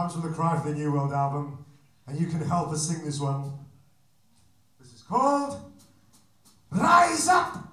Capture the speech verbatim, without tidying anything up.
comes from the Cry for the New World album, and you can help us sing this one. This is called Rise Up!